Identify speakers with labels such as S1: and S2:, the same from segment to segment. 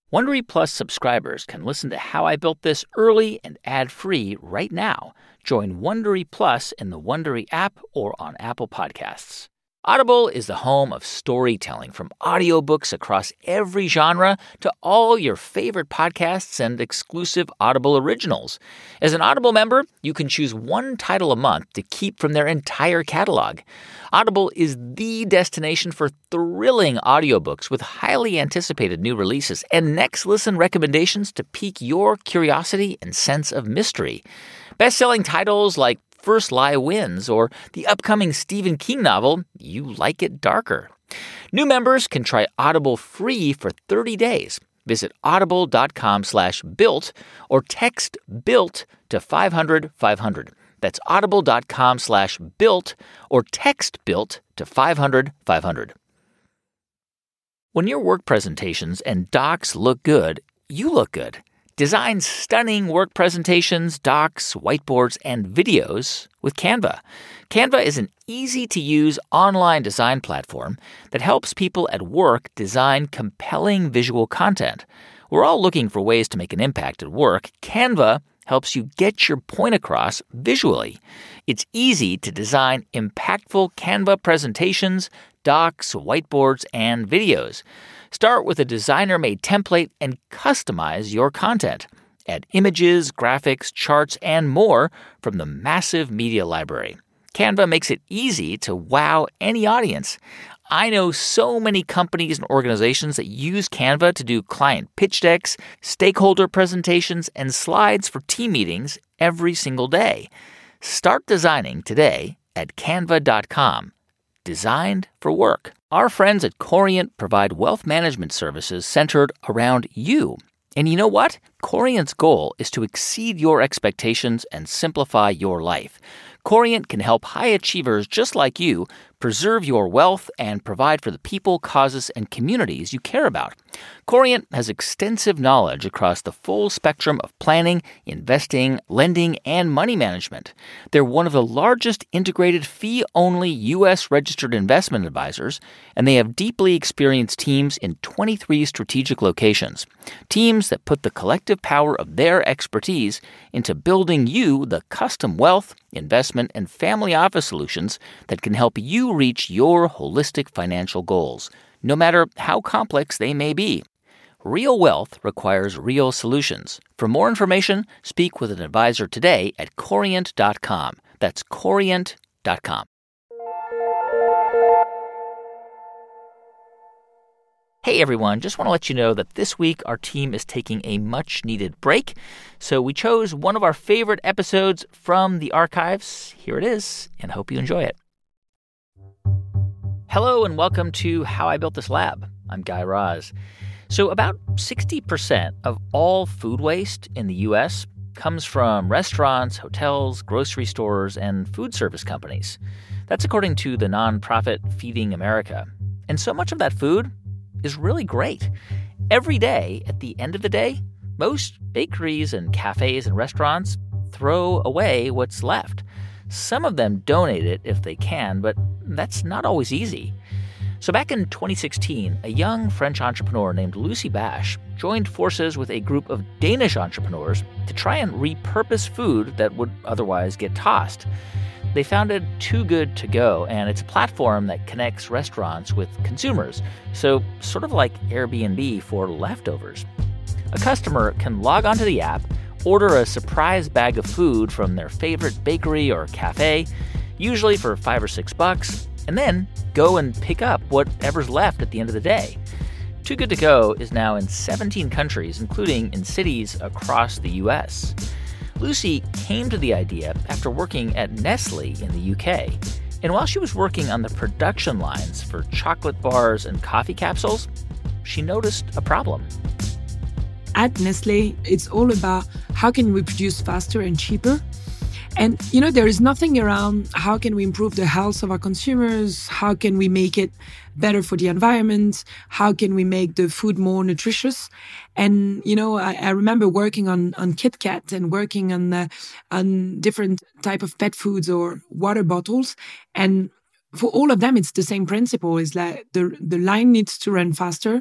S1: Wondery Plus subscribers can listen to How I Built This early and ad-free right now. Join Wondery Plus in the Wondery app or on Apple Podcasts. Audible is the home of storytelling, from audiobooks across every genre to all your favorite podcasts and exclusive Audible originals. As an Audible member, you can choose one title a month to keep from their entire catalog. Audible is the destination for thrilling audiobooks with highly anticipated new releases and next listen recommendations to pique your curiosity and sense of mystery. Best-selling titles like First Lie Wins or the upcoming Stephen King novel, You Like It Darker. New members can try Audible free for 30 days. Visit audible.com/built or text BUILT to 500-500. That's audible.com/built or text BUILT to 500-500. When your work presentations and docs look good, you look good. Design stunning work presentations, docs, whiteboards, and videos with Canva. Canva is an easy-to-use online design platform that helps people at work design compelling visual content. We're all looking for ways to make an impact at work. Canva helps you get your point across visually. It's easy to design impactful Canva presentations, docs, whiteboards, and videos. Start with a designer-made template and customize your content. Add images, graphics, charts, and more from the massive media library. Canva makes it easy to wow any audience. I know so many companies and organizations that use Canva to do client pitch decks, stakeholder presentations, and slides for team meetings every single day. Start designing today at canva.com. Designed for work. Our friends at Corient provide wealth management services centered around you. And you know what? Corient's goal is to exceed your expectations and simplify your life. Corient can help high achievers just like you preserve your wealth and provide for the people, causes, and communities you care about. Corient has extensive knowledge across the full spectrum of planning, investing, lending, and money management. They're one of the largest integrated fee-only U.S. registered investment advisors, and they have deeply experienced teams in 23 strategic locations. Teams that put the collective power of their expertise into building you the custom wealth, investment, and family office solutions that can help you reach your holistic financial goals, no matter how complex they may be. Real wealth requires real solutions. For more information, speak with an advisor today at Corient.com. That's Corient.com. Hey everyone, just want to let you know that this week our team is taking a much-needed break. So we chose one of our favorite episodes from the archives. Here it is, and hope you enjoy it. Hello and welcome to How I Built This Lab. I'm Guy Raz. So about 60% of all food waste in the U.S. comes from restaurants, hotels, grocery stores, and food service companies. That's according to the nonprofit Feeding America. And so much of that food is really great. Every day, at the end of the day, most bakeries and cafes and restaurants throw away what's left. Some of them donate it if they can, but that's not always easy. So back in 2016, a young French entrepreneur named Lucy Bash joined forces with a group of Danish entrepreneurs to try and repurpose food that would otherwise get tossed. They founded Too Good To Go, and it's a platform that connects restaurants with consumers, so sort of like Airbnb for leftovers. A customer can log onto the app, order a surprise bag of food from their favorite bakery or cafe, usually for $5 or $6, and then go and pick up whatever's left at the end of the day. Too Good To Go is now in 17 countries, including in cities across the U.S. Lucy came to the idea after working at Nestle in the UK. And while she was working on the production lines for chocolate bars and coffee capsules, she noticed a problem.
S2: At Nestle, it's all about how can we produce faster and cheaper. And, there is nothing around how can we improve the health of our consumers, how can we make it better for the environment, how can we make the food more nutritious. And, I remember working on Kit Kat and working on different type of pet foods or water bottles. And for all of them, it's the same principle. It's like the line needs to run faster.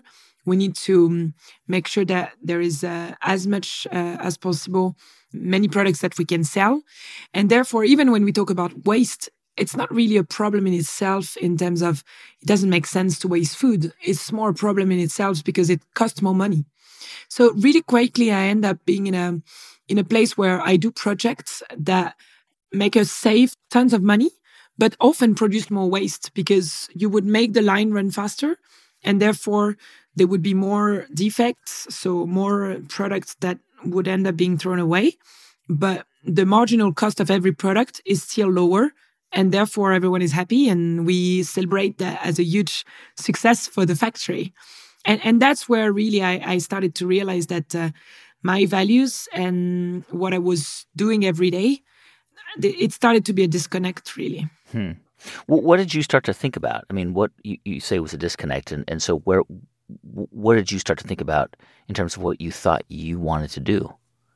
S2: We need to make sure that there is as much as possible, many products that we can sell. And therefore, even when we talk about waste, it's not really a problem in itself in terms of it doesn't make sense to waste food. It's more a problem in itself because it costs more money. So really quickly, I end up being in a place where I do projects that make us save tons of money, but often produce more waste because you would make the line run faster and therefore there would be more defects, so more products that would end up being thrown away. But the marginal cost of every product is still lower and therefore everyone is happy and we celebrate that as a huge success for the factory. And that's where really I started to realize that my values and what I was doing every day, it started to be a disconnect, really.
S1: What did you start to think about? I mean, what you say was a disconnect, and so what did you start to think about in terms of what you thought you wanted to do?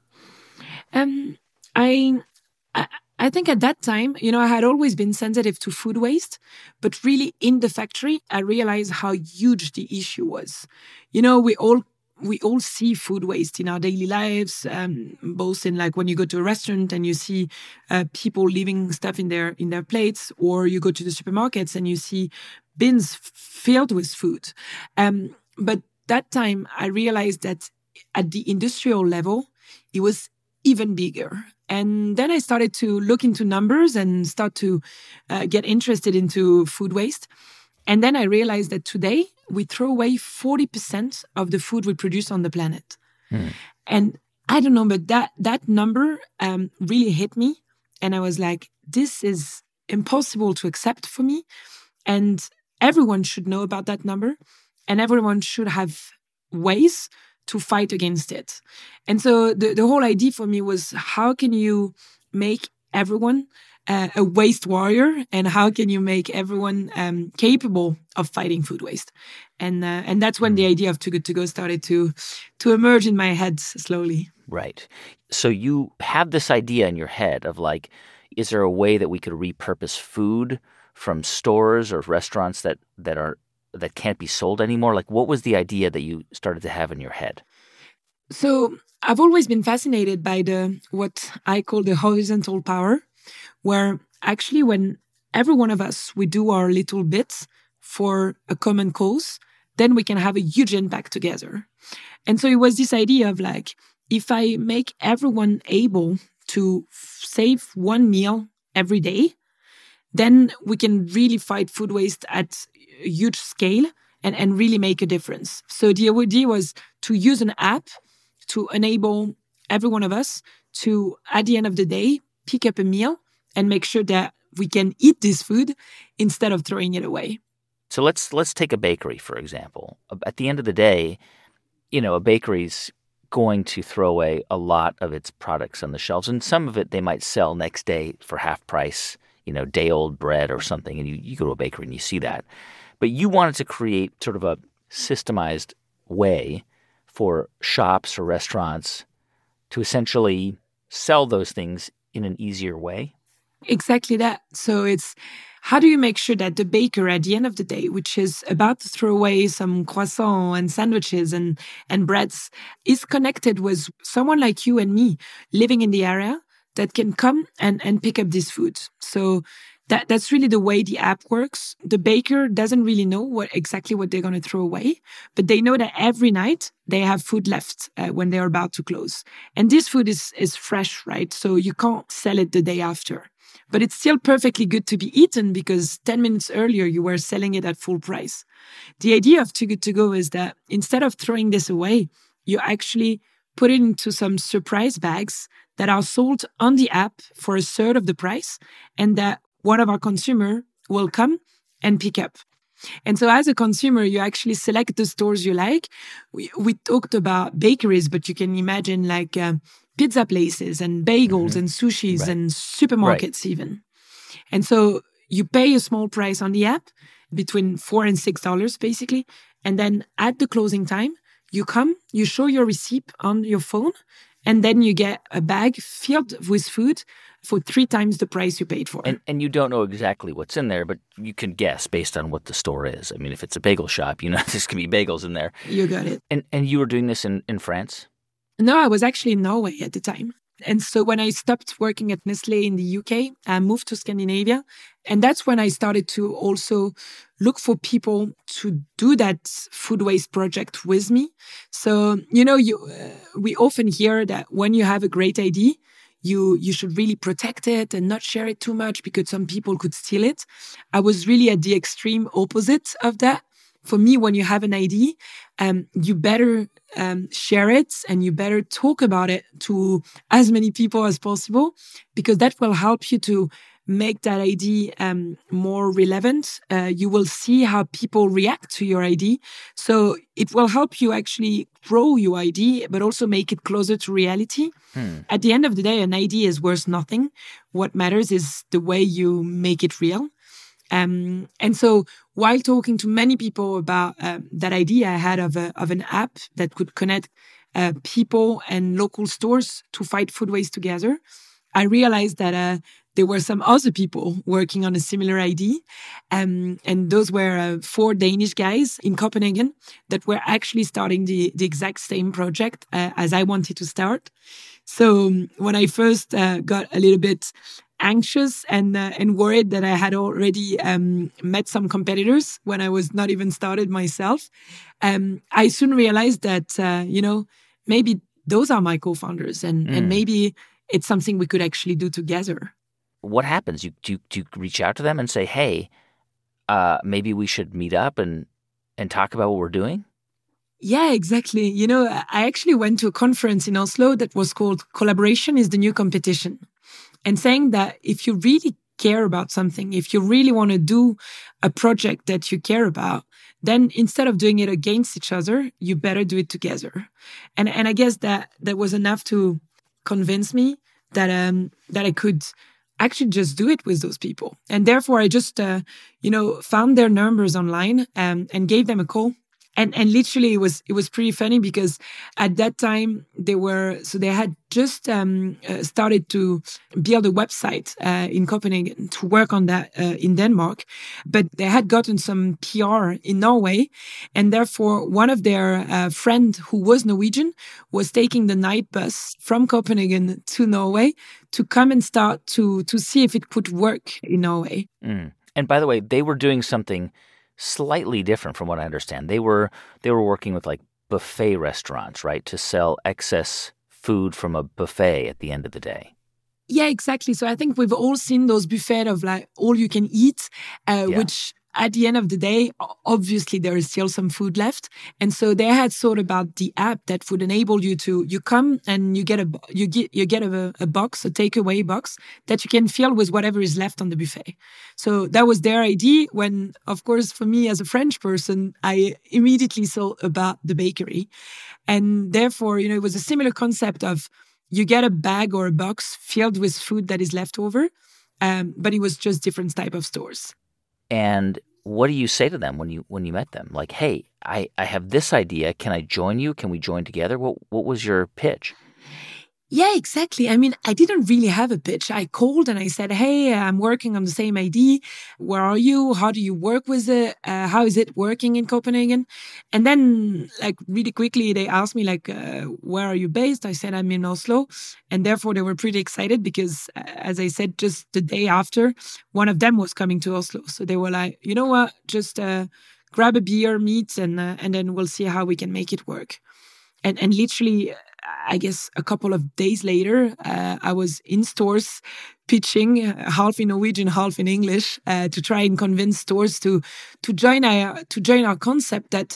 S2: I think at that time, I had always been sensitive to food waste, but really in the factory, I realized how huge the issue was. We all see food waste in our daily lives, both in like when you go to a restaurant and you see people leaving stuff in their plates, or you go to the supermarkets and you see bins filled with food. But that time I realized that at the industrial level, it was even bigger. And then I started to look into numbers and start to get interested into food waste. And then I realized that today we throw away 40% of the food we produce on the planet. And I don't know, but that number really hit me. And I was like, this is impossible to accept for me. And everyone should know about that number. And everyone should have ways to fight against it. And so the whole idea for me was, how can you make everyone a waste warrior, and how can you make everyone capable of fighting food waste? And that's when the idea of Too Good To Go started to emerge in my head slowly.
S1: Right. So you have this idea in your head of like, is there a way that we could repurpose food from stores or restaurants that can't be sold anymore? Like, what was the idea that you started to have in your head?
S2: So I've always been fascinated by what I call the horizontal power, where actually when every one of us, we do our little bits for a common cause, then we can have a huge impact together. And so it was this idea of like, if I make everyone able to save one meal every day, then we can really fight food waste at a huge scale and really make a difference. So the idea was to use an app to enable every one of us to, at the end of the day, pick up a meal and make sure that we can eat this food instead of throwing it away.
S1: So let's take a bakery, for example. At the end of the day, a bakery's going to throw away a lot of its products on the shelves, and some of it they might sell next day for half price, day-old bread or something, and you go to a bakery and you see that. But you wanted to create sort of a systemized way for shops or restaurants to essentially sell those things in an easier way?
S2: Exactly that. So it's, how do you make sure that the baker at the end of the day, which is about to throw away some croissants and sandwiches and breads, is connected with someone like you and me living in the area that can come and pick up this food. So that's really the way the app works. The baker doesn't really know exactly what they're going to throw away, but they know that every night they have food left when they're about to close. And this food is fresh, right? So you can't sell it the day after. But it's still perfectly good to be eaten because 10 minutes earlier you were selling it at full price. The idea of Too Good To Go is that instead of throwing this away, you actually put it into some surprise bags that are sold on the app for a third of the price, and that one of our consumer will come and pick up. And so as a consumer, you actually select the stores you like. We talked about bakeries, but you can imagine like pizza places and bagels and sushis and supermarkets even. And so you pay a small price on the app, between $4 and $6 basically. And then at the closing time, you come, you show your receipt on your phone, And then you get a bag filled with food for 3 times the price you paid for.
S1: And you don't know exactly what's in there, but you can guess based on what the store is. I mean, if it's a bagel shop, there's going to be bagels in there.
S2: You got it.
S1: And you were doing this in France?
S2: No, I was actually in Norway at the time. And so when I stopped working at Nestlé in the UK, I moved to Scandinavia. And that's when I started to also look for people to do that food waste project with me. So, we often hear that when you have a great idea, you should really protect it and not share it too much because some people could steal it. I was really at the extreme opposite of that. For me, when you have an idea, you better share it and you better talk about it to as many people as possible because that will help you to make that idea more relevant. You will see how people react to your idea. So it will help you actually grow your idea, but also make it closer to reality. At the end of the day, an idea is worth nothing. What matters is the way you make it real. And so while talking to many people about that idea I had of an app that could connect people and local stores to fight food waste together, I realized that there were some other people working on a similar idea. And those were 4 Danish guys in Copenhagen that were actually starting the exact same project as I wanted to start. So when I first got a little bit anxious and worried that I had already met some competitors when I was not even started myself, I soon realized that, maybe those are my co-founders and maybe it's something we could actually do together.
S1: What happens? Do you reach out to them and say, hey, maybe we should meet up and talk about what we're doing?
S2: Yeah, exactly. I actually went to a conference in Oslo that was called Collaboration is the New Competition. And saying that if you really care about something, if you really want to do a project that you care about, then instead of doing it against each other, you better do it together. And I guess that was enough to convince me that I could actually just do it with those people. And therefore, I just found their numbers online and gave them a call. And literally, it was pretty funny because at that time they had just started to build a website in Copenhagen to work on that in Denmark, but they had gotten some PR in Norway, and therefore one of their friend who was Norwegian was taking the night bus from Copenhagen to Norway to come and start to see if it could work in Norway.
S1: And by the way, they were doing something slightly different from what I understand. They were working with like buffet restaurants, right, to sell excess food from a buffet at the end of the day.
S2: Yeah, exactly. So I think we've all seen those buffets of like all you can eat, which at the end of the day, obviously there is still some food left. And so they had thought about the app that would enable you come and you get a box, a takeaway box that you can fill with whatever is left on the buffet. So that was their idea when, of course, for me as a French person, I immediately thought about the bakery. And therefore, it was a similar concept of you get a bag or a box filled with food that is left over, but it was just different type of stores.
S1: And what do you say to them when you met them? Like, hey, I have this idea. Can I join you? Can we join together? What was your pitch?
S2: Yeah, exactly. I mean, I didn't really have a pitch. I called and I said, hey, I'm working on the same idea. Where are you? How do you work with it? How is it working in Copenhagen? And then like really quickly, they asked me like, where are you based? I said, I'm in Oslo. And therefore they were pretty excited because as I said, just the day after, one of them was coming to Oslo. So they were like, you know what, just grab a beer, meet, and then we'll see how we can make it work. And literally, I guess a couple of days later, I was in stores pitching, half in Norwegian, half in English, to try and convince stores to join our concept. That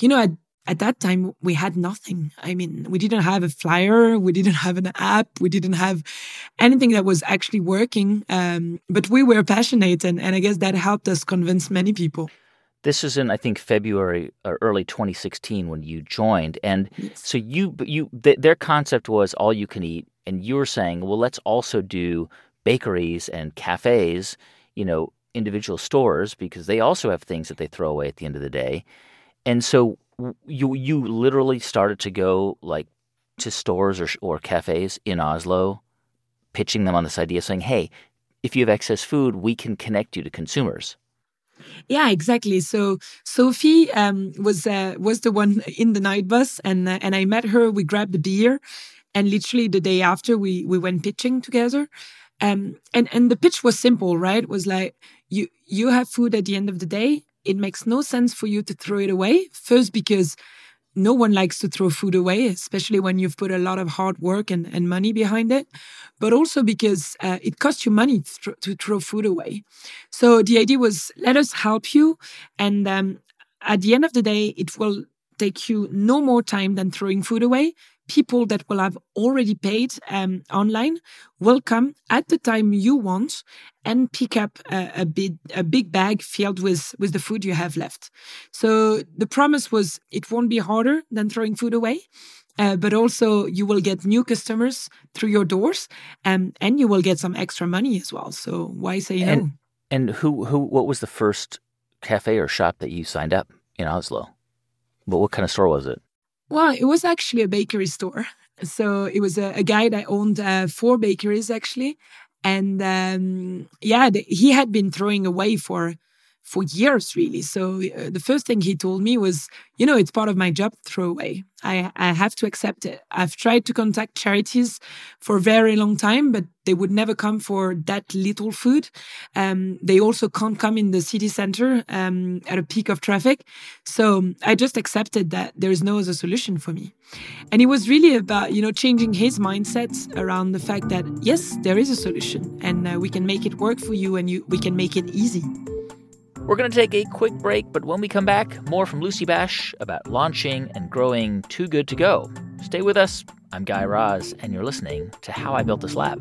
S2: at that time we had nothing. I mean, we didn't have a flyer, we didn't have an app, we didn't have anything that was actually working. But we were passionate, and I guess that helped us convince many people.
S1: This is in, I think, February or early 2016 when you joined. And so their concept was all you can eat. And you were saying, well, let's also do bakeries and cafes, individual stores, because they also have things that they throw away at the end of the day. And so you literally started to go like to stores or cafes in Oslo, pitching them on this idea, saying, hey, if you have excess food, we can connect you to consumers?
S2: Yeah, exactly. So Sophie was the one in the night bus, and I met her. We grabbed a beer, and literally the day after, we went pitching together. And the pitch was simple, right? It was like, you have food at the end of the day. It makes no sense for you to throw it away. First, because no one likes to throw food away, especially when you've put a lot of hard work and money behind it. But also because it costs you money to throw food away. So the idea was, let us help you. And at the end of the day, it will take you no more time than throwing food away. People that will have already paid online will come at the time you want and pick up a big bag filled with the food you have left. So the promise was, it won't be harder than throwing food away, but also you will get new customers through your doors, and you will get some extra money as well. So why say no?
S1: And what was the first cafe or shop that you signed up in Oslo? What kind of store was it?
S2: Well, it was actually a bakery store. So it was a guy that owned 4 bakeries, actually. And he had been throwing away for years, really. So the first thing he told me was, it's part of my job to throw away. I have to accept it. I've tried to contact charities for a very long time, but they would never come for that little food. They also can't come in the city center at a peak of traffic. So I just accepted that there is no other solution for me. And it was really about, changing his mindset around the fact that, yes, there is a solution, and we can make it work for you, and we can make it easy.
S1: We're going to take a quick break, but when we come back, more from Lucy Basch about launching and growing Too Good To Go. Stay with us. I'm Guy Raz, and you're listening to How I Built This Lab.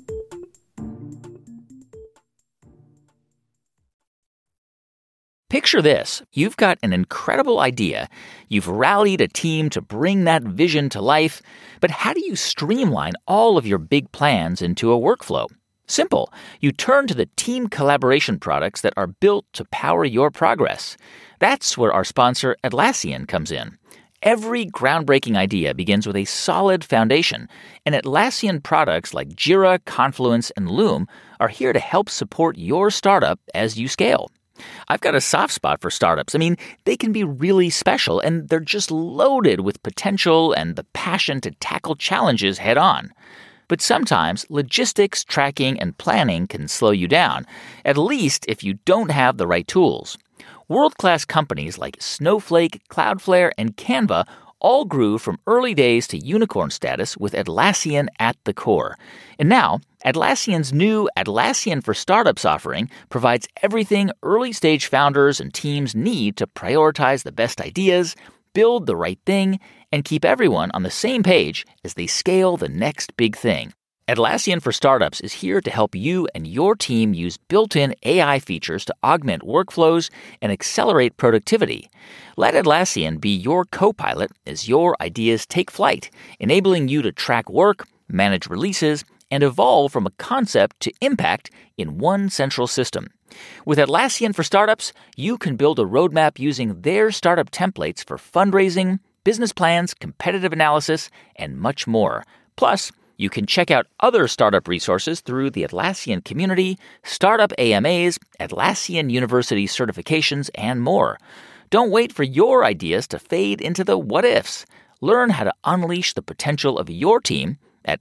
S1: Picture this. You've got an incredible idea. You've rallied a team to bring that vision to life. But how do you streamline all of your big plans into a workflow? Simple. You turn to the team collaboration products that are built to power your progress. That's where our sponsor, Atlassian, comes in. Every groundbreaking idea begins with a solid foundation, and Atlassian products like Jira, Confluence, and Loom are here to help support your startup as you scale. I've got a soft spot for startups. I mean, they can be really special, and they're just loaded with potential and the passion to tackle challenges head on. But sometimes logistics, tracking, and planning can slow you down, at least if you don't have the right tools. World-class companies like Snowflake, Cloudflare, and Canva all grew from early days to unicorn status with Atlassian at the core. And now, Atlassian's new Atlassian for Startups offering provides everything early-stage founders and teams need to prioritize the best ideas, build the right thing, and keep everyone on the same page as they scale the next big thing. Atlassian for Startups is here to help you and your team use built-in AI features to augment workflows and accelerate productivity. Let Atlassian be your co-pilot as your ideas take flight, enabling you to track work, manage releases, and evolve from a concept to impact in one central system. With Atlassian for Startups, you can build a roadmap using their startup templates for fundraising, business plans, competitive analysis, and much more. Plus, you can check out other startup resources through the Atlassian community, startup AMAs, Atlassian University certifications, and more. Don't wait for your ideas to fade into the what-ifs. Learn how to unleash the potential of your team at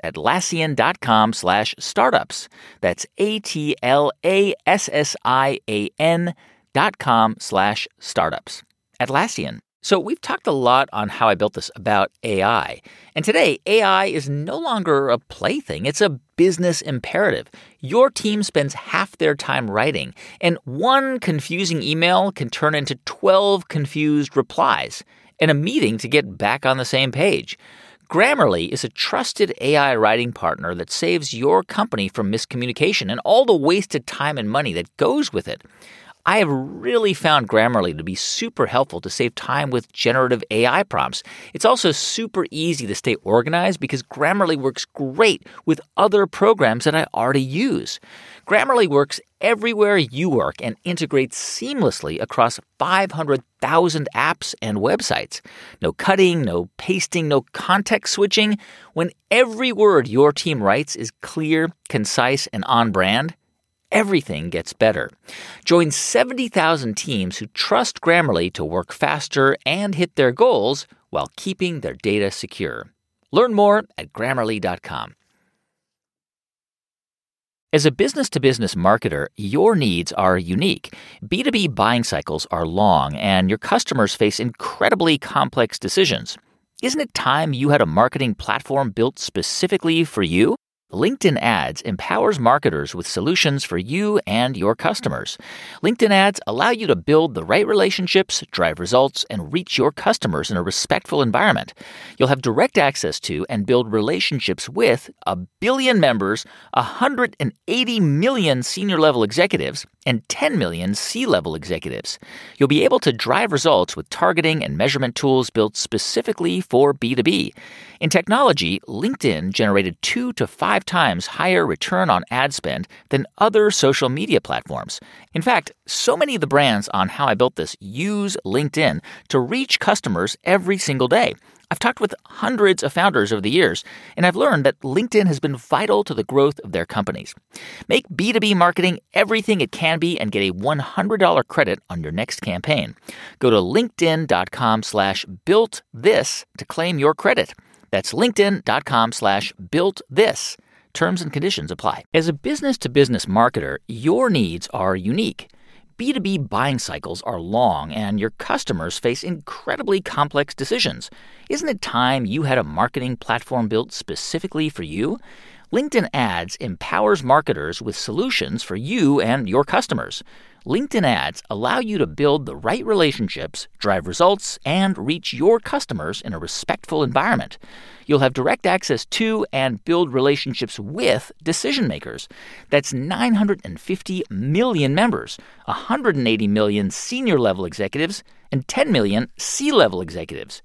S1: Atlassian.com/startups. That's Atlassian.com/startups. Atlassian. So we've talked a lot on How I Built This about AI. And today, AI is no longer a plaything. It's a business imperative. Your team spends half their time writing, and one confusing email can turn into 12 confused replies, and a meeting to get back on the same page. Grammarly is a trusted AI writing partner that saves your company from miscommunication and all the wasted time and money that goes with it. I have really found Grammarly to be super helpful to save time with generative AI prompts. It's also super easy to stay organized because Grammarly works great with other programs that I already use. Grammarly works everywhere you work and integrates seamlessly across 500,000 apps and websites. No cutting, no pasting, no context switching. When every word your team writes is clear, concise, and on brand, everything gets better. Join 70,000 teams who trust Grammarly to work faster and hit their goals while keeping their data secure. Learn more at Grammarly.com. As a business-to-business marketer, your needs are unique. B2B buying cycles are long, and your customers face incredibly complex decisions. Isn't it time you had a marketing platform built specifically for you? LinkedIn Ads empowers marketers with solutions for you and your customers. LinkedIn Ads allow you to build the right relationships, drive results, and reach your customers in a respectful environment. You'll have direct access to and build relationships with 1 billion members, 180 million senior-level executives, and 10 million C-level executives. You'll be able to drive results with targeting and measurement tools built specifically for B2B. In technology, LinkedIn generated 2 to 5 times higher return on ad spend than other social media platforms. In fact, so many of the brands on How I Built This use LinkedIn to reach customers every single day. I've talked with hundreds of founders over the years, and I've learned that LinkedIn has been vital to the growth of their companies. Make B2B marketing everything it can be and get a $100 credit on your next campaign. Go to linkedin.com/builtthis to claim your credit. That's linkedin.com/builtthis. Terms and conditions apply. As a business-to-business marketer, your needs are unique. B2B buying cycles are long, and your customers face incredibly complex decisions. Isn't it time you had a marketing platform built specifically for you? LinkedIn Ads empowers marketers with solutions for you and your customers. LinkedIn Ads allow you to build the right relationships, drive results, and reach your customers in a respectful environment. You'll have direct access to and build relationships with decision makers. That's 950 million members, 180 million senior-level executives, and 10 million C-level executives.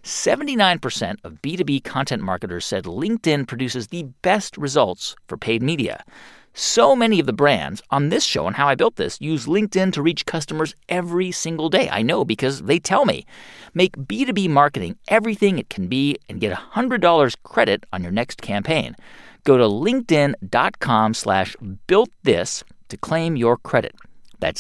S1: 79% of B2B content marketers said LinkedIn produces the best results for paid media. So many of the brands on this show and How I Built This use LinkedIn to reach customers every single day. I know because they tell me. Make B2B marketing everything it can be and get $100 credit on your next campaign. Go to linkedin.com/builtthis to claim your credit. That's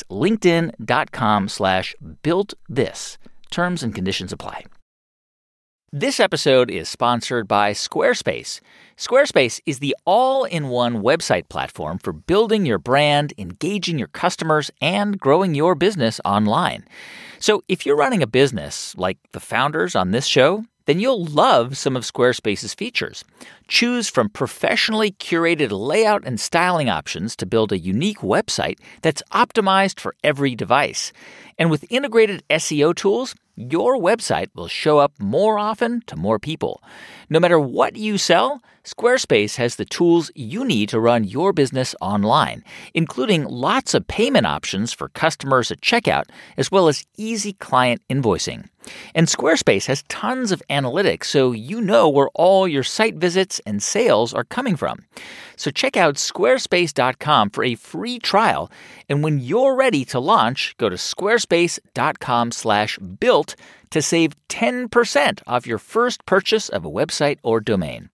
S1: linkedin.com/builtthis. Terms and conditions apply. This episode is sponsored by Squarespace. Squarespace is the all-in-one website platform for building your brand, engaging your customers, and growing your business online. So if you're running a business like the founders on this show, then you'll love some of Squarespace's features. Choose from professionally curated layout and styling options to build a unique website that's optimized for every device. And with integrated SEO tools, your website will show up more often to more people. No matter what you sell, Squarespace has the tools you need to run your business online, including lots of payment options for customers at checkout, as well as easy client invoicing. And Squarespace has tons of analytics, so you know where all your site visits and sales are coming from. So check out squarespace.com for a free trial. And when you're ready to launch, go to squarespace.com/built to save 10% off your first purchase of a website or domain.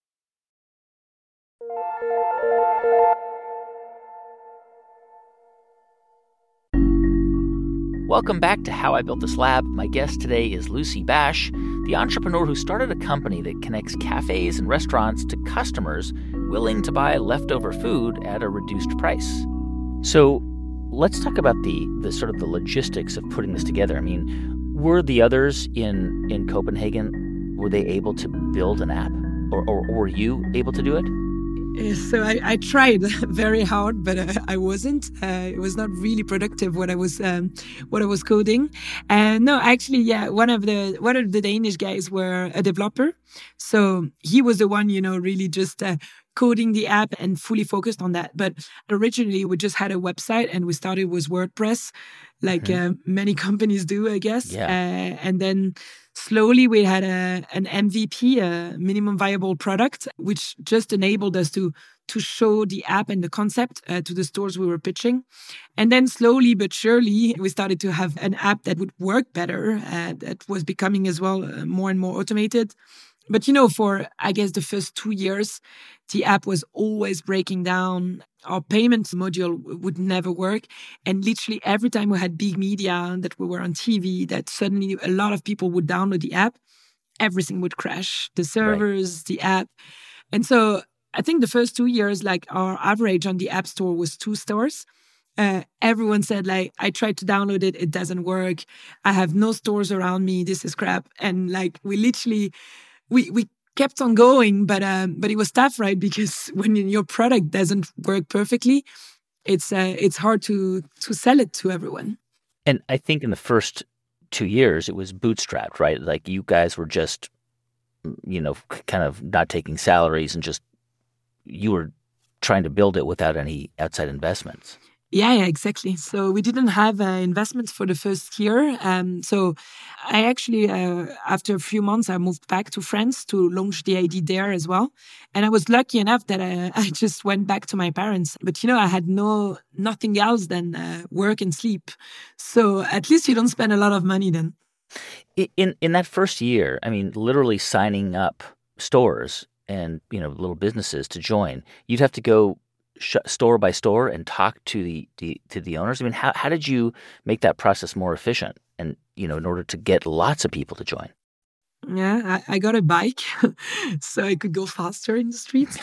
S1: Welcome back to How I Built This Lab. My guest today is Lucy Bash, the entrepreneur who started a company that connects cafes and restaurants to customers willing to buy leftover food at a reduced price. So let's talk about the sort of the logistics of putting this together. I mean, were the others in Copenhagen, were they able to build an app? Or were you able to do it?
S2: So I tried very hard, but I wasn't. It was not really productive what I was coding. And no, actually, yeah, one of the Danish guys were a developer. So he was the one, really just coding the app and fully focused on that. But originally, we just had a website and we started with WordPress, like many companies do, I guess.
S1: Yeah.
S2: And then slowly we had an MVP, a minimum viable product, which just enabled us to show the app and the concept to the stores we were pitching. And then slowly but surely, we started to have an app that would work better, that was becoming as well more and more automated. But, for, I guess, the first 2 years, the app was always breaking down. Our payments module would never work. And literally every time we had big media, that we were on TV, that suddenly a lot of people would download the app, everything would crash. The servers, the app. And so I think the first 2 years, like our average on the App Store was 2 stores. Everyone said, like, I tried to download it, it doesn't work. I have no stores around me. This is crap. And like we literally... We kept on going, but it was tough, right? Because when your product doesn't work perfectly, it's hard to sell it to everyone.
S1: And I think in the first 2 years, it was bootstrapped, right? Like you guys were just, kind of not taking salaries and just you were trying to build it without any outside investments.
S2: Yeah, exactly. So we didn't have investments for the first year. So I actually, after a few months, I moved back to France to launch the idea there as well. And I was lucky enough that I just went back to my parents. But, I had nothing else than work and sleep. So at least you don't spend a lot of money then.
S1: In that first year, I mean, literally signing up stores and, little businesses to join, you'd have to go store by store and talk to the owners? I mean, how did you make that process more efficient and, in order to get lots of people to join?
S2: Yeah, I got a bike so I could go faster in the streets.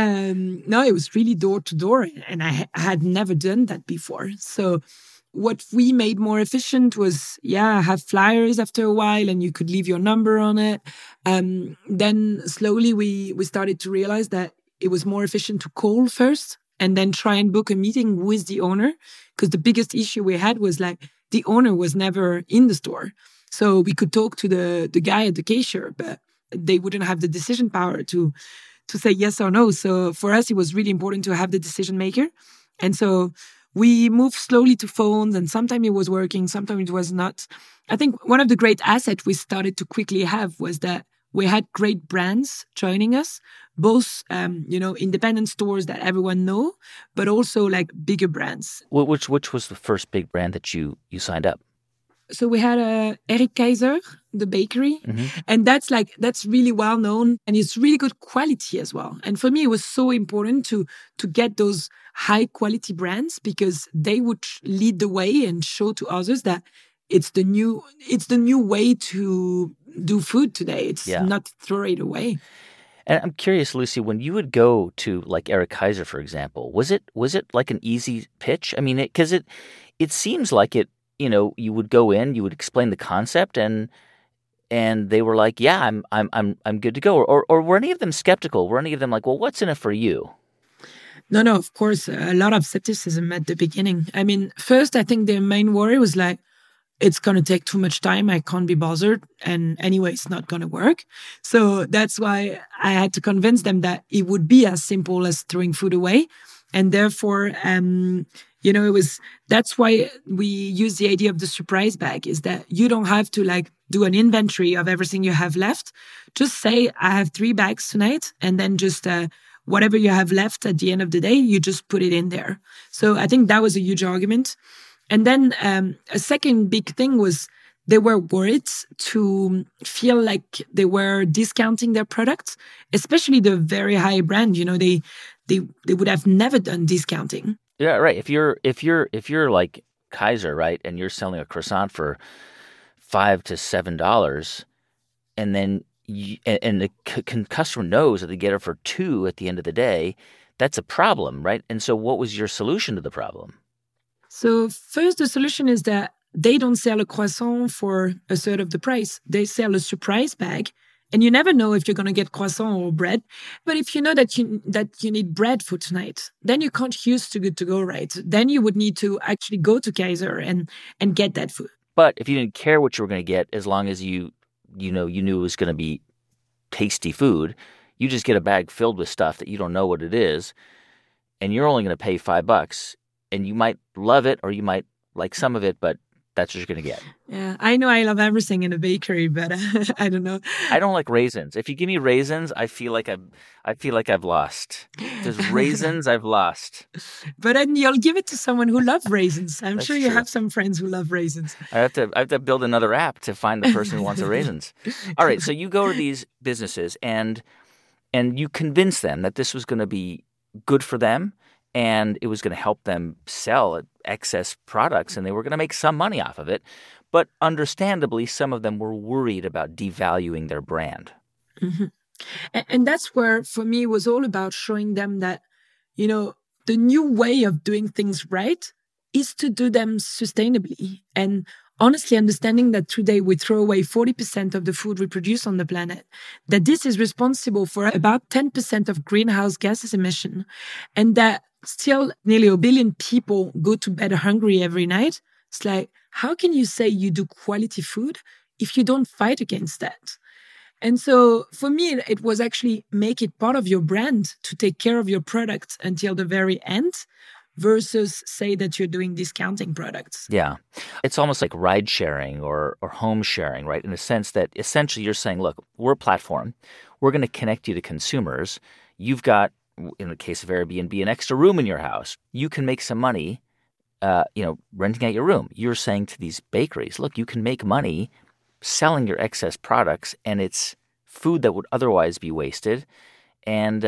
S2: No, it was really door to door and I had never done that before. So what we made more efficient was, have flyers after a while and you could leave your number on it. Then slowly we started to realize that it was more efficient to call first and then try and book a meeting with the owner. Because the biggest issue we had was like the owner was never in the store. So we could talk to the guy at the cashier, but they wouldn't have the decision power to say yes or no. So for us, it was really important to have the decision maker. And so we moved slowly to phones and sometimes it was working, sometimes it was not. I think one of the great assets we started to quickly have was that we had great brands joining us, both, independent stores that everyone know, but also like bigger brands.
S1: Which was the first big brand that you signed up?
S2: So we had Eric Kaiser, the bakery, and that's really well known and it's really good quality as well. And for me, it was so important to get those high quality brands because they would lead the way and show to others that it's the new way to do food today. It's not throw it away.
S1: And I'm curious, Lucie, when you would go to like Eric Kaiser, for example, was it like an easy pitch? I mean, because it seems like it. You would go in, you would explain the concept, and they were like, "Yeah, I'm good to go." Or were any of them skeptical? Were any of them like, "Well, what's in it for you?"
S2: No, of course, a lot of skepticism at the beginning. I mean, first, I think the main worry was like, it's going to take too much time. I can't be bothered. And anyway, it's not going to work. So that's why I had to convince them that it would be as simple as throwing food away. And therefore, that's why we use the idea of the surprise bag is that you don't have to like do an inventory of everything you have left. Just say, I have 3 bags tonight. And then just whatever you have left at the end of the day, you just put it in there. So I think that was a huge argument. And then a second big thing was they were worried to feel like they were discounting their products, especially the very high brand. They would have never done discounting.
S1: Yeah, right. If you're like Kaiser, right, and you're selling a croissant for $5 to $7, and then the customer knows that they get it for $2 at the end of the day, that's a problem, right? And so, what was your solution to the problem?
S2: So first, the solution is that they don't sell a croissant for a third of the price. They sell a surprise bag. And you never know if you're going to get croissant or bread. But if you know that you need bread for tonight, then you can't use Too Good To Go, right? Then you would need to actually go to Kaiser and get that food.
S1: But if you didn't care what you were going to get, as long as you knew it was going to be tasty food, You just get a bag filled with stuff that you don't know what it is, and you're only going to pay $5, and you might love it or you might like some of it, but that's what you're going to get.
S2: Yeah, I know I love everything in a bakery, but I don't know.
S1: I don't like raisins. If you give me raisins, I feel like I've lost. If there's raisins, I've lost.
S2: But then you'll give it to someone who loves raisins. I'm
S1: That's
S2: sure you
S1: true.
S2: have some friends who love raisins.
S1: I have to build another app to find the person who wants the raisins. All right, so you go to these businesses and you convince them that this was going to be good for them and it was going to help them sell excess products and they were going to make some money off of it. But understandably, some of them were worried about devaluing their brand.
S2: Mm-hmm. And that's where, for me, it was all about showing them that, the new way of doing things right is to do them sustainably. And honestly, understanding that today we throw away 40% of the food we produce on the planet, that this is responsible for about 10% of greenhouse gases emission, and that still nearly 1 billion people go to bed hungry every night. It's like, how can you say you do quality food if you don't fight against that? And so for me, it was actually make it part of your brand to take care of your product until the very end versus say that you're doing discounting products.
S1: Yeah. It's almost like ride sharing or home sharing, right? In a sense that essentially you're saying, look, we're a platform. We're going to connect you to consumers. You've got, in the case of Airbnb, an extra room in your house. You can make some money, renting out your room. You're saying to these bakeries, look, you can make money selling your excess products, and it's food that would otherwise be wasted. And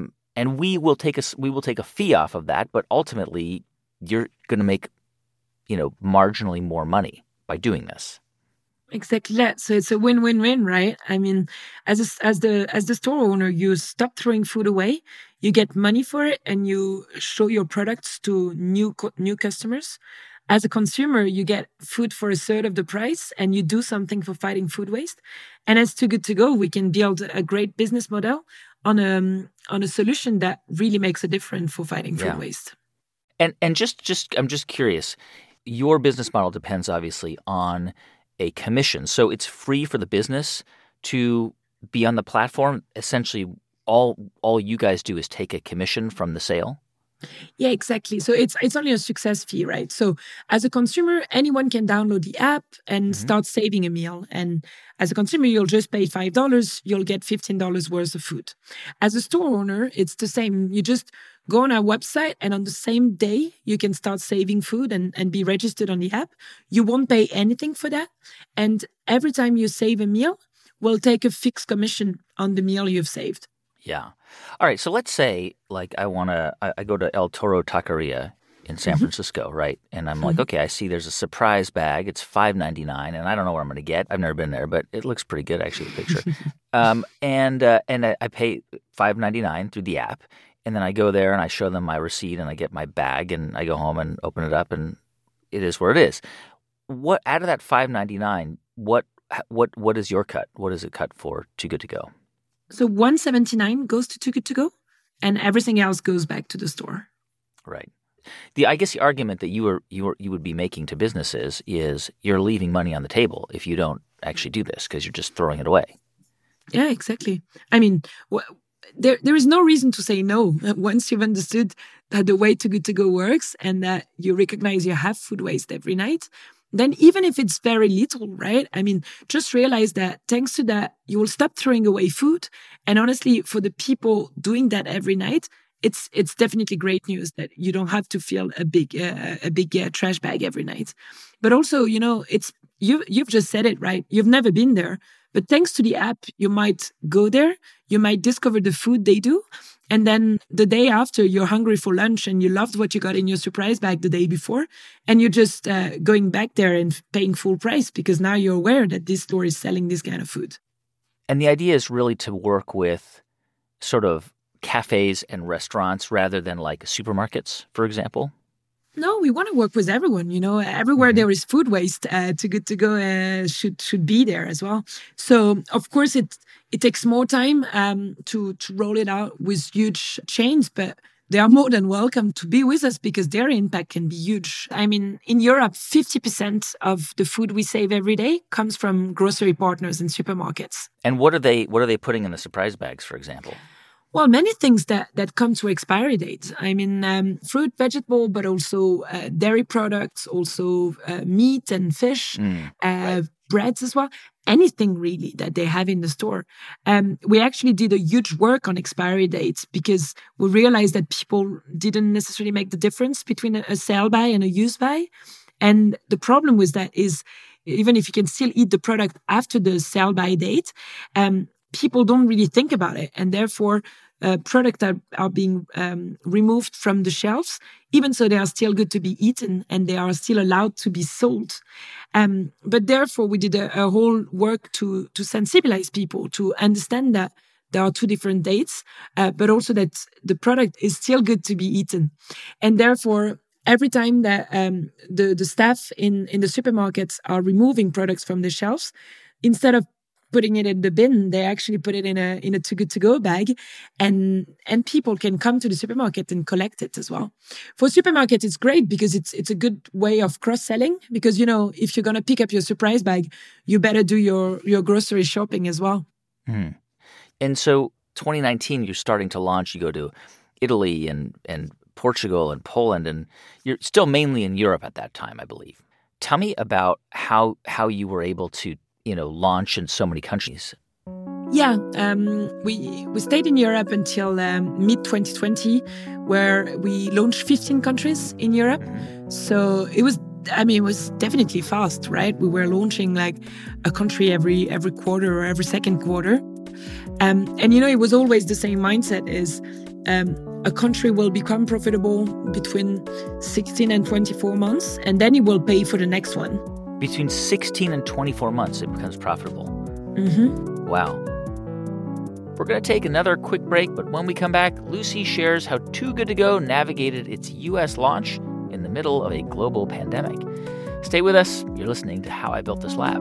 S1: we will take a fee off of that, but ultimately you're going to make, marginally more money by doing this.
S2: Exactly that. So it's a win-win-win, right? I mean, as the store owner, you stop throwing food away, you get money for it, and you show your products to new customers. As a consumer, you get food for a third of the price, and you do something for fighting food waste. And as Too Good To Go, we can build a great business model on a solution that really makes a difference for fighting food waste.
S1: And I'm just curious, your business model depends obviously on a commission. So it's free for the business to be on the platform. Essentially, all you guys do is take a commission from the sale.
S2: Yeah, exactly. So it's only a success fee, right? So as a consumer, anyone can download the app and start saving a meal. And as a consumer, you'll just pay $5. You'll get $15 worth of food. As a store owner, it's the same. You just go on our website, and on the same day, you can start saving food and be registered on the app. You won't pay anything for that. And every time you save a meal, we'll take a fixed commission on the meal you've saved.
S1: Yeah. All right. So let's say like I go to El Toro Taqueria in San Francisco, right? And I'm like, okay, I see there's a surprise bag. It's $5.99, and I don't know what I'm going to get. I've never been there, but it looks pretty good, actually, the picture. And I pay $5.99 through the app, and then I go there and I show them my receipt and I get my bag and I go home and open it up and it is where it is. What out of that $5.99? What is your cut? What is it cut for Too Good To Go?
S2: So $1.79 goes to Too Good To Go, and everything else goes back to the store.
S1: Right. I guess the argument that you would be making to businesses is you're leaving money on the table if you don't actually do this because you're just throwing it away.
S2: Yeah, exactly. I mean, there is no reason to say no once you've understood that the way Too Good To Go works and that you recognize you have food waste every night. Then even if it's very little, right? I mean, just realize that thanks to that, you will stop throwing away food. And honestly, for the people doing that every night, it's definitely great news that you don't have to fill a big trash bag every night. But also, you've just said it, right? You've never been there. But thanks to the app, you might go there, you might discover the food they do. And then the day after, you're hungry for lunch and you loved what you got in your surprise bag the day before. And you're just going back there and paying full price because now you're aware that this store is selling this kind of food.
S1: And the idea is really to work with sort of cafes and restaurants rather than like supermarkets, for example.
S2: No, we want to work with everyone. Everywhere there is food waste, Too Good To Go should be there as well. So, of course, it takes more time to roll it out with huge chains, but they are more than welcome to be with us because their impact can be huge. I mean, in Europe, 50% of the food we save every day comes from grocery partners and supermarkets.
S1: And what are they putting in the surprise bags, for example?
S2: Well, many things that come to expiry dates. I mean, fruit, vegetable, but also dairy products, also meat and fish,
S1: right.
S2: breads as well. Anything really that they have in the store. We actually did a huge work on expiry dates because we realized that people didn't necessarily make the difference between a sell by and a use by. And the problem with that is even if you can still eat the product after the sell by date, people don't really think about it. And therefore, products are being removed from the shelves, even so they are still good to be eaten and they are still allowed to be sold. But therefore, we did a whole work to sensibilize people to understand that there are two different dates, but also that the product is still good to be eaten. And therefore, every time that the staff in the supermarkets are removing products from the shelves, instead of putting it in the bin, they actually put it in a too good to go bag, and people can come to the supermarket and collect it as well. For supermarket, it's great because it's a good way of cross-selling because, you know, if you're going to pick up your surprise bag, you better do your grocery shopping as well.
S1: Mm. And so 2019, you're starting to launch, you go to Italy and Portugal and Poland, and you're still mainly in Europe at that time, I believe. Tell me about how you were able to launch in so many countries.
S2: Yeah, we stayed in Europe until mid-2020, where we launched 15 countries in Europe. So it was definitely fast, right? We were launching like a country every quarter or every second quarter. And it was always the same mindset is a country will become profitable between 16 and 24 months, and then it will pay for the next one.
S1: Between 16 and 24 months, it becomes profitable.
S2: Mm-hmm.
S1: Wow. We're going to take another quick break, but when we come back, Lucy shares how Too Good To Go navigated its U.S. launch in the middle of a global pandemic. Stay with us. You're listening to How I Built This Lab.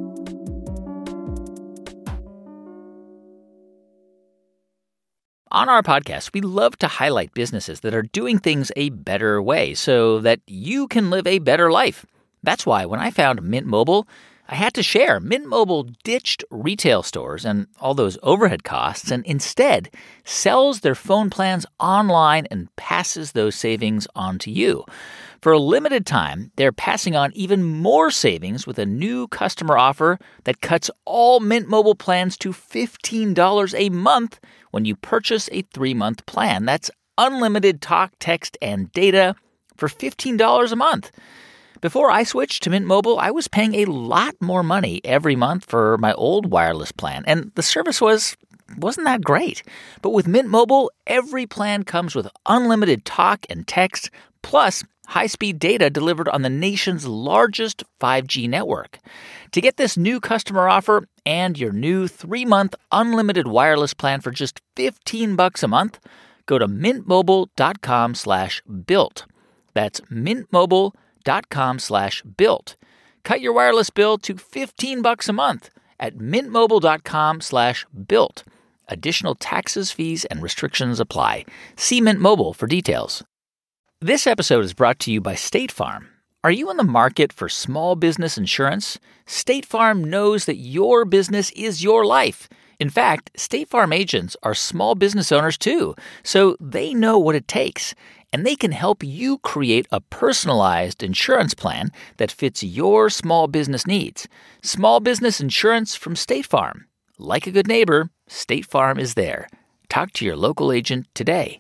S1: On our podcast, we love to highlight businesses that are doing things a better way so that you can live a better life. That's why when I found Mint Mobile, I had to share. Mint Mobile ditched retail stores and all those overhead costs and instead sells their phone plans online and passes those savings on to you. For a limited time, they're passing on even more savings with a new customer offer that cuts all Mint Mobile plans to $15 a month when you purchase a 3-month plan. That's unlimited talk, text, and data for $15 a month. Before I switched to Mint Mobile, I was paying a lot more money every month for my old wireless plan, and the service wasn't that great. But with Mint Mobile, every plan comes with unlimited talk and text, plus high-speed data delivered on the nation's largest 5G network. To get this new customer offer and your new 3-month unlimited wireless plan for just $15 a month, go to mintmobile.com/built. That's mintmobile.com/built. Cut your wireless bill to $15 a month at mintmobile.com/built. Additional taxes, fees, and restrictions apply. See Mint Mobile for details. This episode is brought to you by State Farm. Are you in the market for small business insurance? State Farm knows that your business is your life. In fact, State Farm agents are small business owners too, so they know what it takes. And they can help you create a personalized insurance plan that fits your small business needs. Small business insurance from State Farm. Like a good neighbor, State Farm is there. Talk to your local agent today.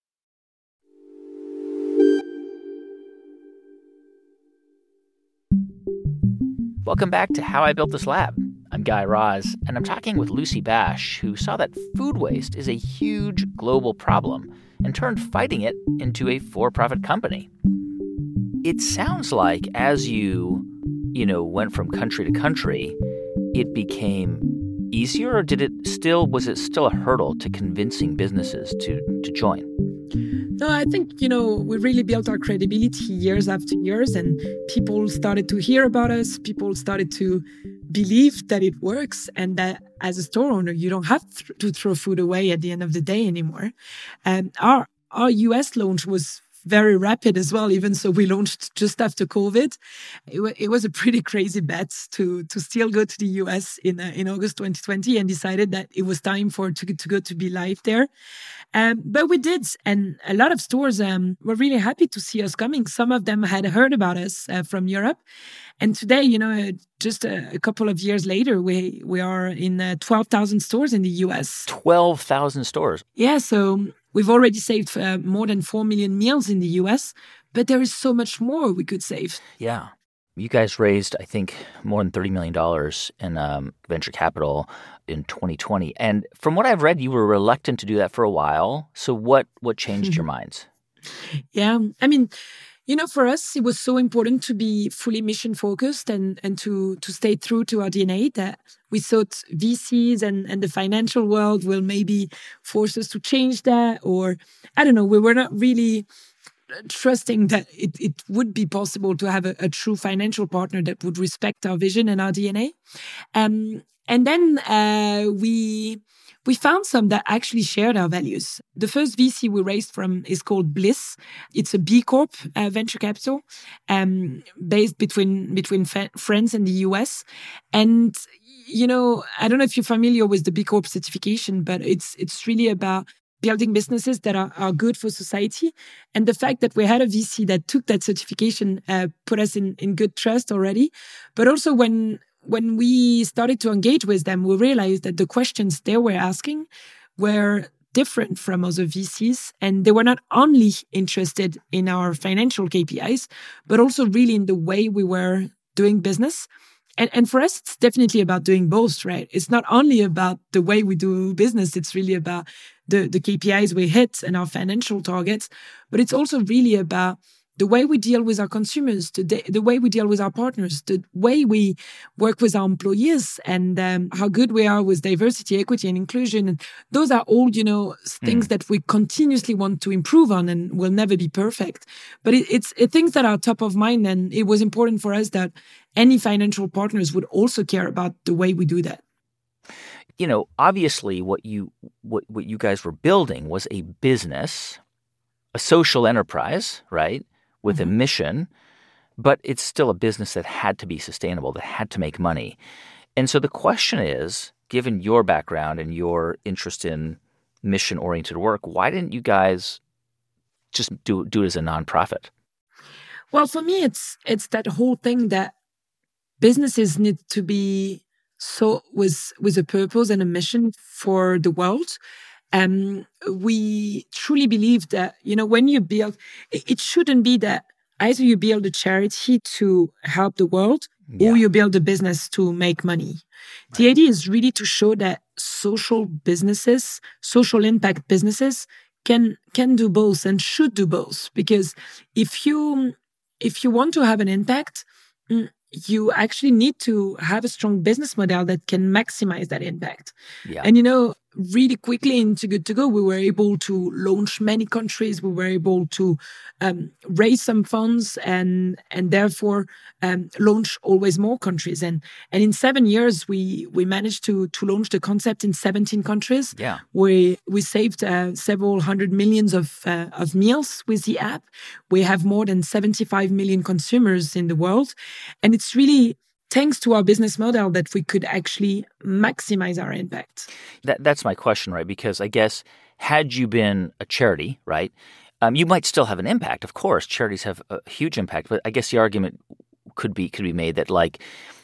S1: Welcome back to How I Built This Lab. I'm Guy Raz, and I'm talking with Lucy Basch, who saw that food waste is a huge global problem and turned fighting it into a for-profit company. It sounds like as you went from country to country, it became easier, or was it still a hurdle to convincing businesses to join?
S2: No, I think, we really built our credibility years after years, and people started to hear about us. People started to believe that it works and that as a store owner, you don't have to throw food away at the end of the day anymore. And our US launch was very rapid as well, even so we launched just after COVID. It was a pretty crazy bet to still go to the US in August 2020 and decided that it was time to be live there. But we did, and a lot of stores were really happy to see us coming. Some of them had heard about us from Europe. And today, just a couple of years later, we are in 12,000 stores in the US.
S1: 12,000 stores?
S2: Yeah, so we've already saved more than 4 million meals in the US, but there is so much more we could save.
S1: Yeah. You guys raised, I think, more than $30 million in venture capital in 2020. And from what I've read, you were reluctant to do that for a while. So what changed your minds?
S2: Yeah, I mean, for us, it was so important to be fully mission focused and to stay true to our DNA that we thought VCs and the financial world will maybe force us to change that. Or, I don't know, we were not really trusting that it would be possible to have a true financial partner that would respect our vision and our DNA. And then we found some that actually shared our values. The first VC we raised from is called Bliss. It's a B Corp venture capital based between France and the US. And, I don't know if you're familiar with the B Corp certification, but it's really about building businesses that are good for society. And the fact that we had a VC that took that certification put us in good trust already. But also when we started to engage with them, we realized that the questions they were asking were different from other VCs. And they were not only interested in our financial KPIs, but also really in the way we were doing business. And for us, it's definitely about doing both, right? It's not only about the way we do business. It's really about the KPIs we hit and our financial targets. But it's also really about the way we deal with our consumers, the way we deal with our partners, the way we work with our employees, and how good we are with diversity, equity, and inclusion. And those are all, things that we continuously want to improve on and will never be perfect. But it's things that are top of mind. And it was important for us that any financial partners would also care about the way we do that.
S1: Obviously what you guys were building was a business, a social enterprise, right? With a mission, but it's still a business that had to be sustainable, that had to make money. And so the question is, given your background and your interest in mission-oriented work, why didn't you guys just do it as a nonprofit?
S2: Well, for me, it's that whole thing that businesses need to be so with a purpose and a mission for the world. We truly believe that, when you build, it shouldn't be that either you build a charity to help the world or you build a business to make money. Right. The idea is really to show that social businesses, social impact businesses can do both and should do both. Because if you want to have an impact, you actually need to have a strong business model that can maximize that impact. Yeah. And, really quickly in Too Good To Go, we were able to launch many countries. We were able to raise some funds and therefore launch always more countries. And in 7 years, we managed to launch the concept in 17 countries. Yeah. We saved several hundred millions of meals with the app. We have more than 75 million consumers in the world. And it's really thanks to our business model that we could actually maximize our impact.
S1: That's my question, right? Because I guess had you been a charity, right, you might still have an impact. Of course, charities have a huge impact, but I guess the argument could be made that like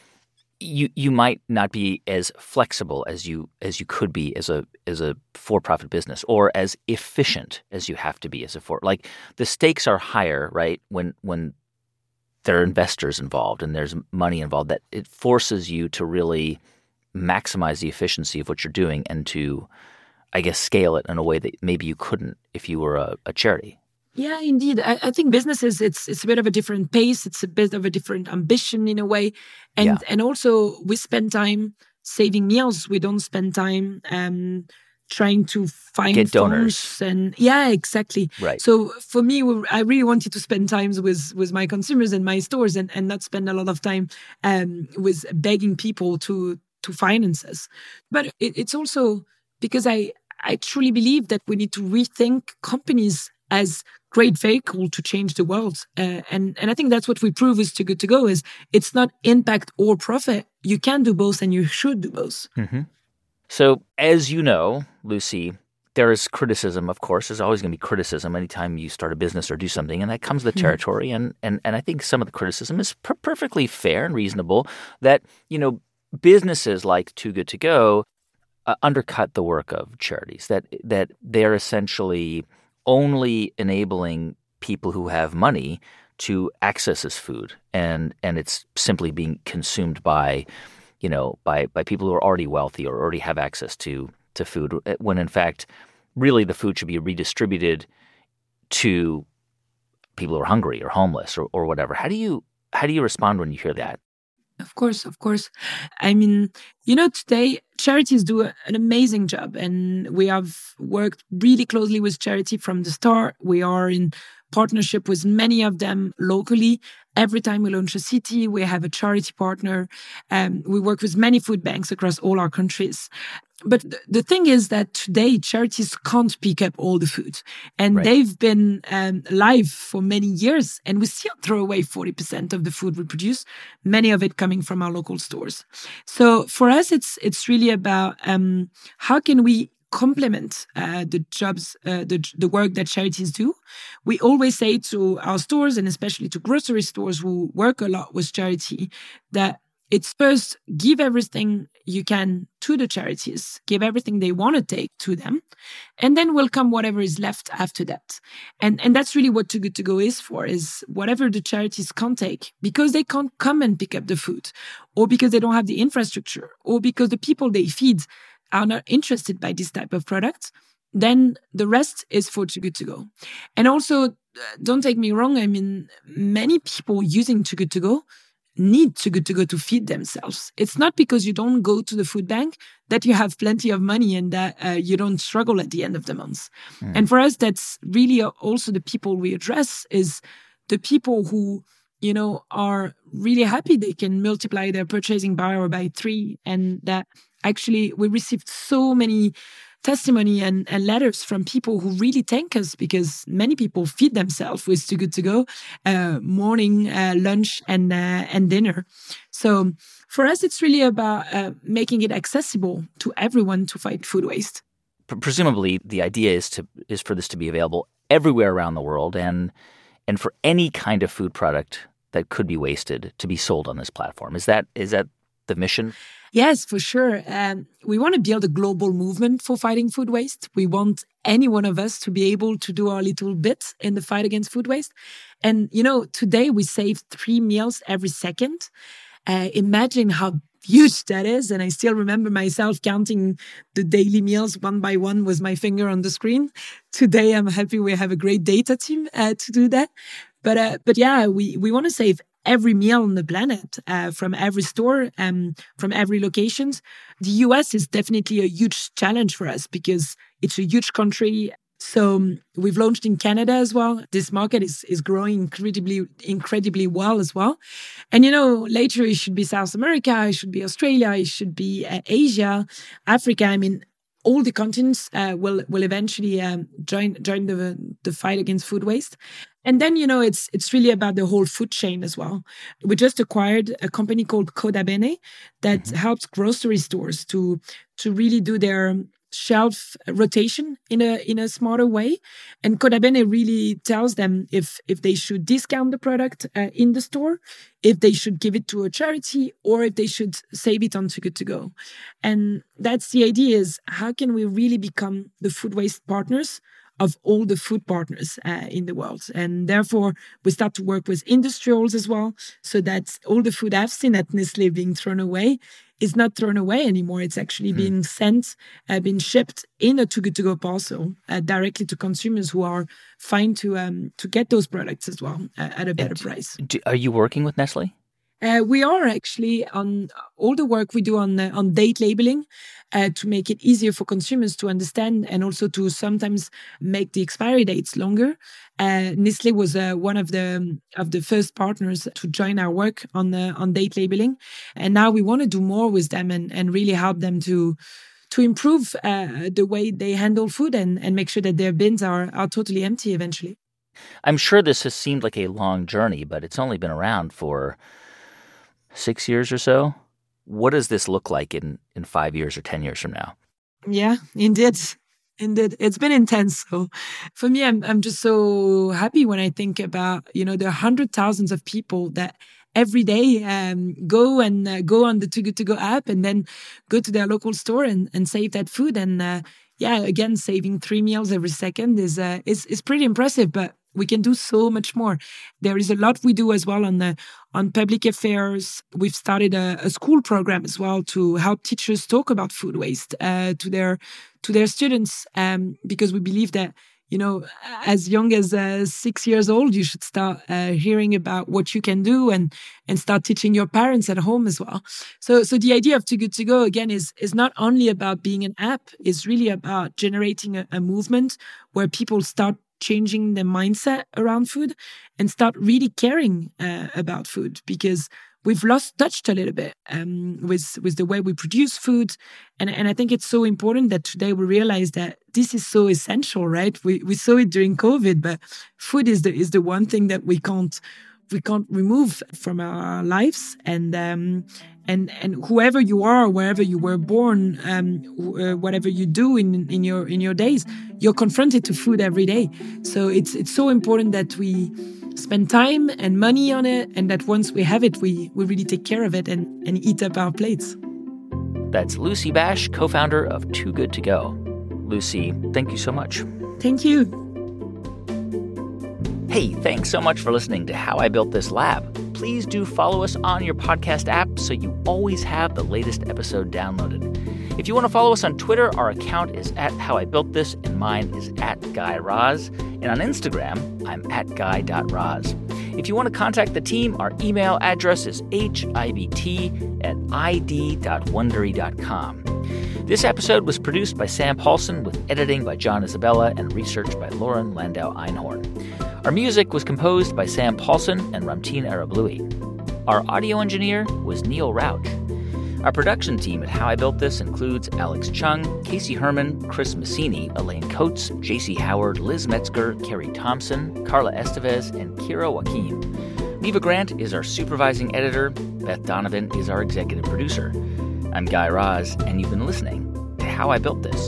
S1: you might not be as flexible as you could be as a for-profit business, or as efficient as you have to be as a like the stakes are higher, right? When there are investors involved and there's money involved, that it forces you to really maximize the efficiency of what you're doing and to, I guess, scale it in a way that maybe you couldn't if you were a charity.
S2: Yeah, indeed. I think businesses, it's a bit of a different pace. It's a bit of a different ambition in a way. And also we spend time saving meals. We don't spend time trying to find
S1: get donors.
S2: And yeah, exactly.
S1: Right.
S2: So for me, I really wanted to spend time with my consumers and my stores and not spend a lot of time with begging people to finance us. But it's also because I truly believe that we need to rethink companies as great vehicle to change the world. And I think that's what we prove is Too Good To Go is it's not impact or profit. You can do both and you should do both.
S1: Mm-hmm. So as you know, Lucy, there is criticism, of course. There's always going to be criticism anytime you start a business or do something, and that comes with the territory. And I think some of the criticism is perfectly fair and reasonable that, businesses like Too Good To Go undercut the work of charities, that they're essentially only enabling people who have money to access this food, and it's simply being consumed by people who are already wealthy or already have access to food, when in fact, really the food should be redistributed to people who are hungry or homeless or whatever. How do you respond when you hear that?
S2: Of course. I mean, today charities do an amazing job, and we have worked really closely with charity from the start. We are in partnership with many of them locally. Every time we launch a city, we have a charity partner. We work with many food banks across all our countries. But the thing is that today charities can't pick up all the food. And
S1: Right.
S2: they've been alive for many years, and we still throw away 40% of the food we produce, many of it coming from our local stores. So for us, it's really about how can we complement the jobs, the work that charities do. We always say to our stores, and especially to grocery stores who work a lot with charity, that it's first give everything you can to the charities, give everything they want to take to them, and then will come whatever is left after that. And that's really what Too Good To Go is for, is whatever the charities can't take, because they can't come and pick up the food, or because they don't have the infrastructure, or because the people they feed are not interested by this type of product, then the rest is for Too Good To Go. And also, don't take me wrong, I mean, many people using Too Good To Go need Too Good To Go to feed themselves. It's not because you don't go to the food bank that you have plenty of money and that you don't struggle at the end of the month. And for us, that's really also the people we address, is the people who are really happy they can multiply their purchasing power by 3, and that actually we received so many testimony and letters from people who really thank us, because many people feed themselves with Too Good To Go, morning, lunch, and dinner. So for us, it's really about making it accessible to everyone to fight food waste.
S1: Presumably, the idea is for this to be available everywhere around the world, and for any kind of food product that could be wasted to be sold on this platform. Is that the mission?
S2: Yes, for sure. We want to build a global movement for fighting food waste. We want any one of us to be able to do our little bit in the fight against food waste. And, today we save 3 meals every second. Imagine how huge that is. And I still remember myself counting the daily meals one by one with my finger on the screen. Today, I'm happy we have a great data team to do that. But yeah, we want to save every meal on the planet, from every store, from every location. The US is definitely a huge challenge for us because it's a huge country. So we've launched in Canada as well. This market is growing incredibly well as well. And, later it should be South America, it should be Australia, it should be Asia, Africa. I mean, all the continents will eventually join the fight against food waste. And then, it's really about the whole food chain as well. We just acquired a company called Coda Bene that helps grocery stores to really do their shelf rotation in a smarter way. And Coda Bene really tells them if they should discount the product in the store, if they should give it to a charity, or if they should save it on Too Good To Go. And that's the idea, is how can we really become the food waste partners of all the food partners in the world. And therefore, we start to work with industrials as well, so that all the food I've seen at Nestlé being thrown away is not thrown away anymore. It's actually being sent, being shipped in a Too Good To Go parcel directly to consumers who are fine to get those products as well at a better price.
S1: Are you working with Nestlé?
S2: We are actually on all the work we do on date labeling to make it easier for consumers to understand, and also to sometimes make the expiry dates longer. Nestlé was one of the first partners to join our work on date labeling, and now we want to do more with them and really help them to improve the way they handle food and make sure that their bins are totally empty eventually.
S1: I'm sure this has seemed like a long journey, but it's only been around for 6 years or so. What does this look like in 5 years or 10 years from now?
S2: Yeah, indeed. It's been intense. So for me, I'm just so happy when I think about, the 100,000s of people that every day go on the Too Good To Go app and then go to their local store and save that food. And again, saving 3 meals every second is pretty impressive, but we can do so much more. There is a lot we do as well on public affairs. We've started a school program as well to help teachers talk about food waste to their students, because we believe that, as young as 6 years old, you should start hearing about what you can do and start teaching your parents at home as well. So the idea of Too Good To Go, again, is not only about being an app, it's really about generating a movement where people start changing their mindset around food and start really caring about food, because we've lost touch a little bit with the way we produce food. And I think it's so important that today we realize that this is so essential, right? We saw it during COVID, but food is the one thing that we can't remove from our lives. And whoever you are, wherever you were born, whatever you do in your days, you're confronted to food every day. So it's so important that we spend time and money on it, and that once we have it, we really take care of it and eat up our plates.
S1: That's Lucy Basch, co-founder of Too Good To Go. Lucy, thank you so much.
S2: Thank you.
S1: Hey, thanks so much for listening to How I Built This Lab. Please do follow us on your podcast app so you always have the latest episode downloaded. If you want to follow us on Twitter, our account is @HowIBuiltThis, and mine is @GuyRaz. And on Instagram, I'm @Guy.Raz. If you want to contact the team, our email address is hibt@id.wondery.com. This episode was produced by Sam Paulson with editing by John Isabella and research by Lauren Landau Einhorn. Our music was composed by Sam Paulson and Ramtin Arablouei. Our audio engineer was Neil Rauch. Our production team at How I Built This includes Alex Chung, Casey Herman, Chris Massini, Elaine Coates, JC Howard, Liz Metzger, Carrie Thompson, Carla Estevez, and Kira Joaquim. Neva Grant is our supervising editor. Beth Donovan is our executive producer. I'm Guy Raz, and you've been listening to How I Built This.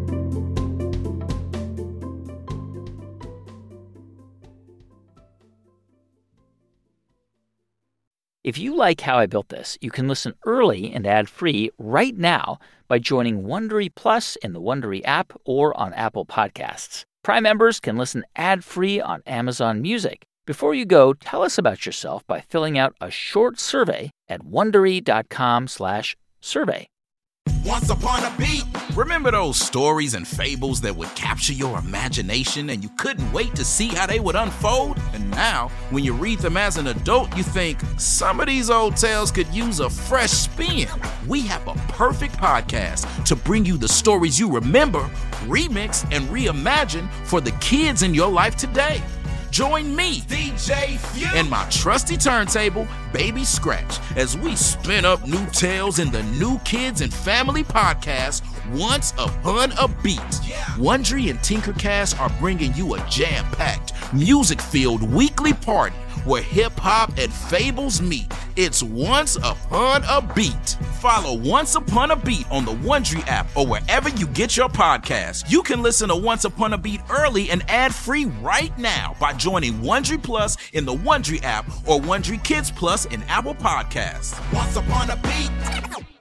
S1: If you like How I Built This, you can listen early and ad-free right now by joining Wondery Plus in the Wondery app or on Apple Podcasts. Prime members can listen ad-free on Amazon Music. Before you go, tell us about yourself by filling out a short survey at Wondery.com/survey.
S3: Once upon a beat. Remember those stories and fables that would capture your imagination and you couldn't wait to see how they would unfold? And now, when you read them as an adult, you think, some of these old tales could use a fresh spin. We have a perfect podcast to bring you the stories you remember, remix, and reimagine for the kids in your life today. Join me, DJ Few, and my trusty turntable, Baby Scratch, as we spin up new tales in the New Kids and Family podcast, Once Upon a Beat. Wondery and Tinkercast are bringing you a jam-packed, music-filled weekly party where hip-hop and fables meet. It's Once Upon a Beat. Follow Once Upon a Beat on the Wondery app or wherever you get your podcasts. You can listen to Once Upon a Beat early and ad-free right now by joining Wondery Plus in the Wondery app or Wondery Kids Plus in Apple Podcasts. Once Upon a Beat.